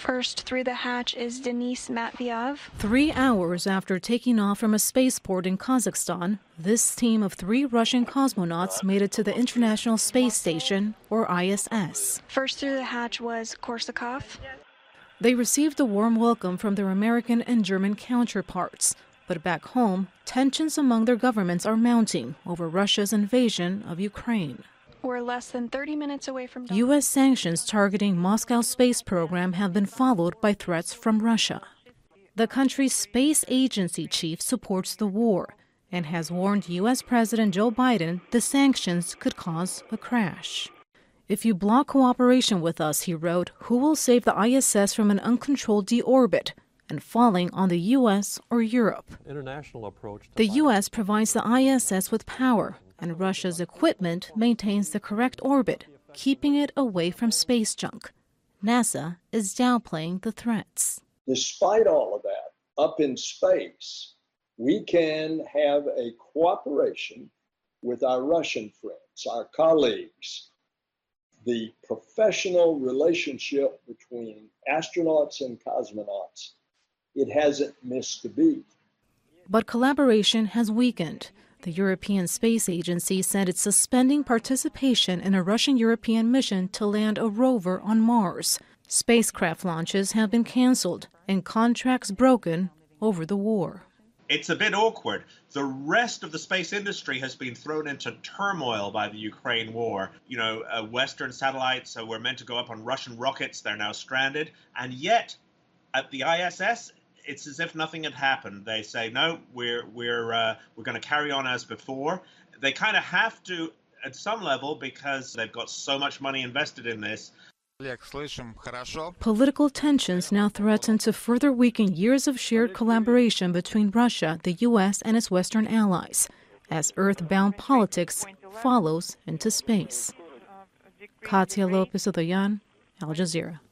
First through the hatch is Denis Matveyev. 3 hours after taking off from a spaceport in Kazakhstan, this team of 3 Russian cosmonauts made it to the International Space Station, or ISS. First through the hatch was Korsakov. They received a warm welcome from their American and German counterparts. But back home, tensions among their governments are mounting over Russia's invasion of Ukraine. We're less than 30 minutes away from... U.S. sanctions targeting Moscow's space program have been followed by threats from Russia. The country's space agency chief supports the war and has warned U.S. President Joe Biden the sanctions could cause a crash. "If you block cooperation with us," he wrote, "who will save the ISS from an uncontrolled deorbit and falling on the U.S. or Europe?" The U.S. provides the ISS with power, and Russia's equipment maintains the correct orbit, keeping it away from space junk. NASA is downplaying the threats. Despite all of that, up in space, we can have a cooperation with our Russian friends, our colleagues. The professional relationship between astronauts and cosmonauts, it hasn't missed a beat. But collaboration has weakened. The European Space Agency said it's suspending participation in a Russian-European mission to land a rover on Mars. Spacecraft launches have been canceled and contracts broken over the war. It's a bit awkward. The rest of the space industry has been thrown into turmoil by the Ukraine war. Western satellites were meant to go up on Russian rockets. They're now stranded. And yet, at the ISS, it's as if nothing had happened. They say, no, we're going to carry on as before. They kind of have to at some level because they've got so much money invested in this. Political tensions now threaten to further weaken years of shared collaboration between Russia, the U.S., and its Western allies, as earthbound politics follows into space. Katia Lopez-Odoyan, Al Jazeera.